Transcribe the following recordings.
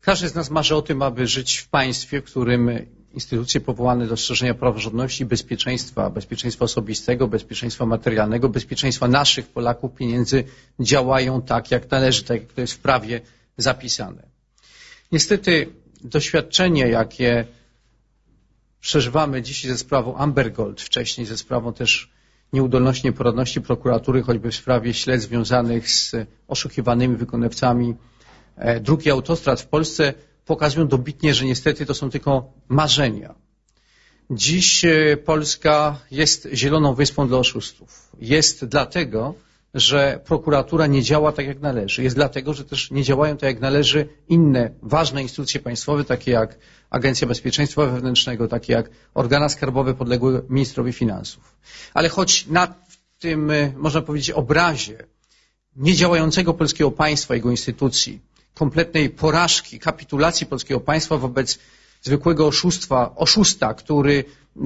Każdy z nas marzy o tym, aby żyć w państwie, w którym instytucje powołane do strzeżenia praworządności, bezpieczeństwa osobistego, bezpieczeństwa materialnego, bezpieczeństwa naszych Polaków, pieniędzy działają tak, jak należy, tak jak to jest w prawie zapisane. Niestety doświadczenie, jakie przeżywamy dzisiaj ze sprawą Amber Gold, wcześniej ze sprawą też nieudolności, nieporadności prokuratury, choćby w sprawie śledztw związanych z oszukiwanymi wykonawcami dróg i autostrad w Polsce, pokazują dobitnie, że niestety to są tylko marzenia. Dziś Polska jest zieloną wyspą dla oszustów. Jest dlatego, że prokuratura nie działa tak jak należy. Jest dlatego, że też nie działają tak jak należy inne ważne instytucje państwowe, takie jak Agencja Bezpieczeństwa Wewnętrznego, takie jak organa skarbowe podległe ministrowi finansów. Ale choć na tym, można powiedzieć, obrazie niedziałającego polskiego państwa, jego instytucji, kompletnej porażki, kapitulacji polskiego państwa wobec zwykłego oszusta, który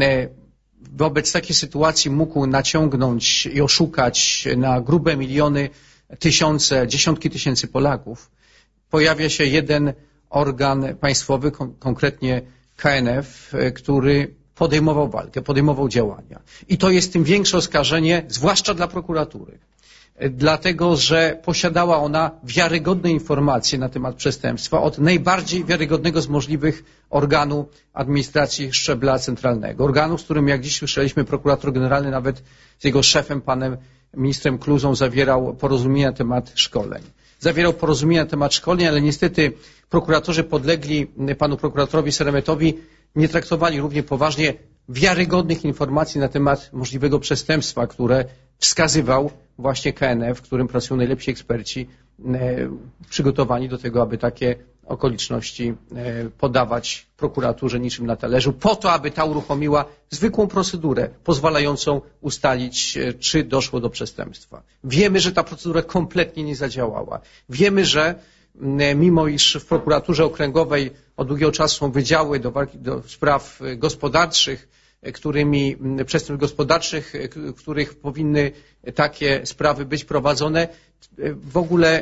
wobec takiej sytuacji mógł naciągnąć i oszukać na grube miliony, tysiące, dziesiątki tysięcy Polaków, pojawia się jeden organ państwowy, konkretnie KNF, który podejmował walkę, podejmował działania. I to jest tym większe oskarżenie, zwłaszcza dla prokuratury. Dlatego, że posiadała ona wiarygodne informacje na temat przestępstwa od najbardziej wiarygodnego z możliwych organu administracji szczebla centralnego. Organu, z którym, jak dziś słyszeliśmy, prokurator generalny nawet z jego szefem, panem ministrem Kluzą, zawierał porozumienia na temat szkoleń. Zawierał porozumienia na temat szkoleń, ale niestety prokuratorzy podlegli panu prokuratorowi Seremetowi nie traktowali równie poważnie wiarygodnych informacji na temat możliwego przestępstwa, które wskazywał właśnie KNF, w którym pracują najlepsi eksperci przygotowani do tego, aby takie okoliczności podawać prokuraturze niczym na talerzu, po to, aby ta uruchomiła zwykłą procedurę pozwalającą ustalić, czy doszło do przestępstwa. Wiemy, że ta procedura kompletnie nie zadziałała. Wiemy, że mimo iż w prokuraturze okręgowej od długiego czasu są wydziały do spraw gospodarczych, przestępstw gospodarczych, w których powinny takie sprawy być prowadzone, w ogóle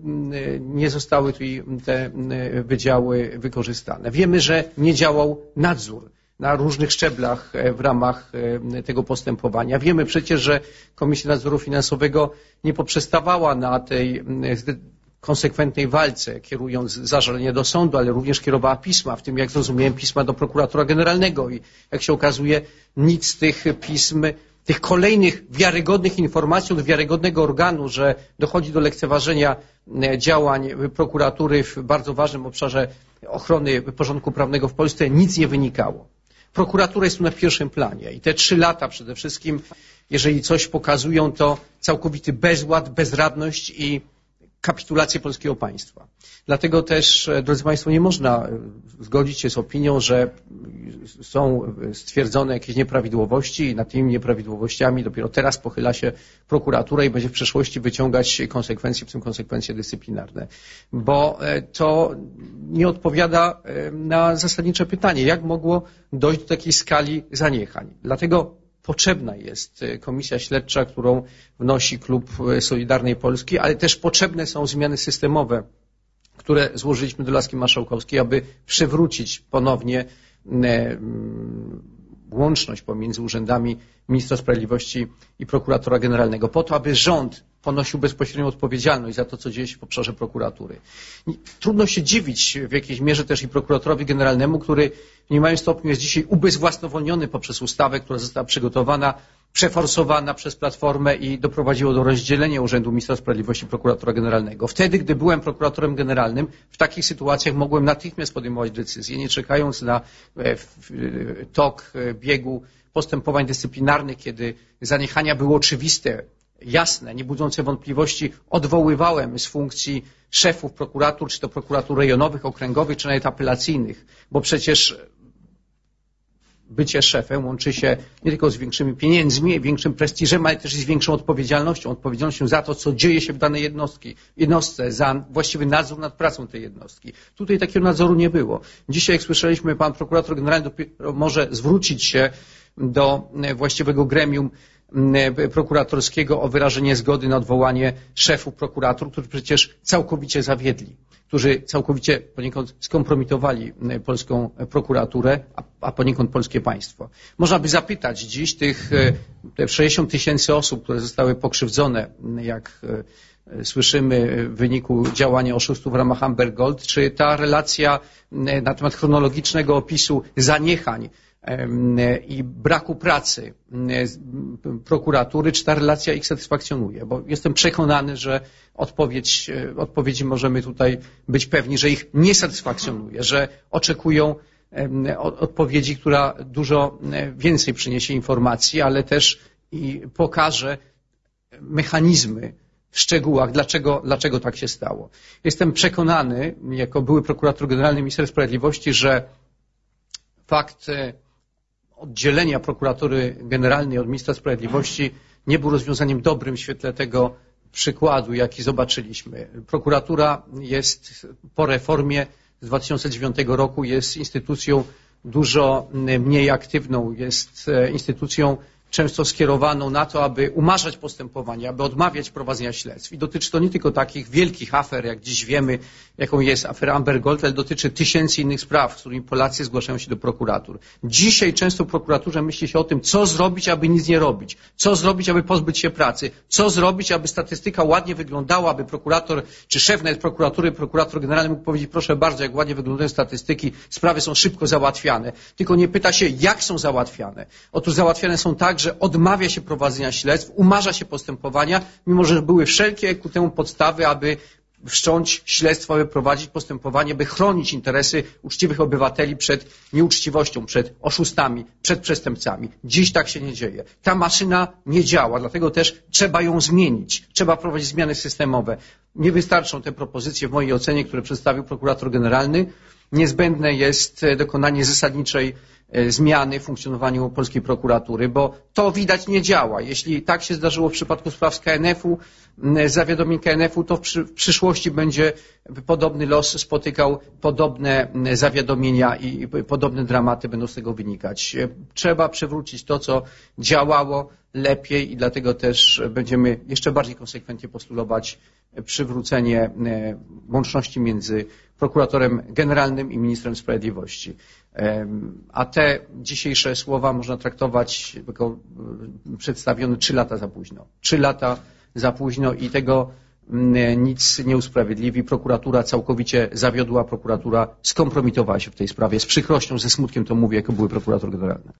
nie zostały tu te wydziały wykorzystane. Wiemy, że nie działał nadzór na różnych szczeblach w ramach tego postępowania. Wiemy przecież, że Komisja Nadzoru Finansowego nie poprzestawała na tej konsekwentnej walce, kierując zażalenie do sądu, ale również kierowała pisma, w tym, jak zrozumiałem, pisma do prokuratora generalnego i jak się okazuje, nic z tych pism, tych kolejnych wiarygodnych informacji od wiarygodnego organu, że dochodzi do lekceważenia działań prokuratury w bardzo ważnym obszarze ochrony porządku prawnego w Polsce, nic nie wynikało. Prokuratura jest tu na pierwszym planie i te 3 lata przede wszystkim, jeżeli coś pokazują, to całkowity bezład, bezradność i kapitulację polskiego państwa. Dlatego też, drodzy Państwo, nie można zgodzić się z opinią, że są stwierdzone jakieś nieprawidłowości i nad tymi nieprawidłowościami dopiero teraz pochyla się prokuratura i będzie w przyszłości wyciągać konsekwencje, w tym konsekwencje dyscyplinarne. Bo to nie odpowiada na zasadnicze pytanie, jak mogło dojść do takiej skali zaniechań. Dlatego potrzebna jest komisja śledcza, którą wnosi klub Solidarnej Polski, ale też potrzebne są zmiany systemowe, które złożyliśmy do laski marszałkowskiej, aby przywrócić ponownie łączność pomiędzy urzędami ministra sprawiedliwości i prokuratora generalnego, po to, aby rząd ponosił bezpośrednią odpowiedzialność za to, co dzieje się w obszarze prokuratury. Trudno się dziwić w jakiejś mierze też i prokuratorowi generalnemu, który w niemałym stopniu jest dzisiaj ubezwłasnowolniony poprzez ustawę, która została przygotowana, przeforsowana przez Platformę i doprowadziło do rozdzielenia Urzędu Ministra Sprawiedliwości i prokuratora generalnego. Wtedy, gdy byłem prokuratorem generalnym, w takich sytuacjach mogłem natychmiast podejmować decyzje, nie czekając na tok biegu postępowań dyscyplinarnych, kiedy zaniechania były oczywiste, jasne, nie budzące wątpliwości, odwoływałem z funkcji szefów prokuratur, czy to prokuratur rejonowych, okręgowych, czy nawet apelacyjnych, bo przecież bycie szefem łączy się nie tylko z większymi pieniędzmi, większym prestiżem, ale też i z większą odpowiedzialnością za to, co dzieje się w danej jednostce, za właściwy nadzór nad pracą tej jednostki. Tutaj takiego nadzoru nie było. Dzisiaj, jak słyszeliśmy, pan prokurator generalny może zwrócić się do właściwego gremium prokuratorskiego o wyrażenie zgody na odwołanie szefów prokuratur, którzy przecież całkowicie zawiedli, którzy całkowicie poniekąd skompromitowali polską prokuraturę, a poniekąd polskie państwo. Można by zapytać dziś te 60 000 osób, które zostały pokrzywdzone, jak słyszymy w wyniku działania oszustów w ramach Amber Gold, czy ta relacja na temat chronologicznego opisu zaniechań i braku pracy prokuratury, czy ta relacja ich satysfakcjonuje? Bo jestem przekonany, że odpowiedzi możemy tutaj być pewni, że ich nie satysfakcjonuje, że oczekują odpowiedzi, która dużo więcej przyniesie informacji, ale też i pokaże mechanizmy w szczegółach, dlaczego tak się stało. Jestem przekonany, jako były prokurator generalny minister sprawiedliwości, że fakt oddzielenia prokuratury generalnej od ministra sprawiedliwości nie był rozwiązaniem dobrym w świetle tego przykładu, jaki zobaczyliśmy. Prokuratura jest po reformie z 2009 roku, jest instytucją dużo mniej aktywną, jest instytucją często skierowaną na to, aby umarzać postępowania, aby odmawiać prowadzenia śledztw. I dotyczy to nie tylko takich wielkich afer, jak dziś wiemy, jaką jest afera Amber Gold, ale dotyczy tysięcy innych spraw, z którymi Polacy zgłaszają się do prokuratur. Dzisiaj często w prokuraturze myśli się o tym, co zrobić, aby nic nie robić, co zrobić, aby pozbyć się pracy, co zrobić, aby statystyka ładnie wyglądała, aby prokurator, czy szef nawet prokuratury, prokurator generalny mógł powiedzieć, proszę bardzo, jak ładnie wyglądają statystyki, sprawy są szybko załatwiane. Tylko nie pyta się, jak są załatwiane. Otóż załatwiane są tak, że odmawia się prowadzenia śledztw, umarza się postępowania, mimo że były wszelkie ku temu podstawy, aby wszcząć śledztwo, aby prowadzić postępowanie, by chronić interesy uczciwych obywateli przed nieuczciwością, przed oszustami, przed przestępcami. Dziś tak się nie dzieje. Ta maszyna nie działa, dlatego też trzeba ją zmienić. Trzeba prowadzić zmiany systemowe. Nie wystarczą te propozycje w mojej ocenie, które przedstawił prokurator generalny. Niezbędne jest dokonanie zasadniczej zmiany w funkcjonowaniu polskiej prokuratury, bo to widać nie działa. Jeśli tak się zdarzyło w przypadku spraw z KNF-u, zawiadomień KNF-u, to w przyszłości będzie podobny los spotykał, podobne zawiadomienia i podobne dramaty będą z tego wynikać. Trzeba przywrócić to, co działało lepiej i dlatego też będziemy jeszcze bardziej konsekwentnie postulować przywrócenie łączności między prokuratorem generalnym i ministrem sprawiedliwości. A te dzisiejsze słowa można traktować jako przedstawione 3 lata za późno. 3 lata za późno i tego nic nie usprawiedliwi. Prokuratura całkowicie zawiodła, prokuratura skompromitowała się w tej sprawie. Z przykrością, ze smutkiem to mówię, jako były prokurator generalny.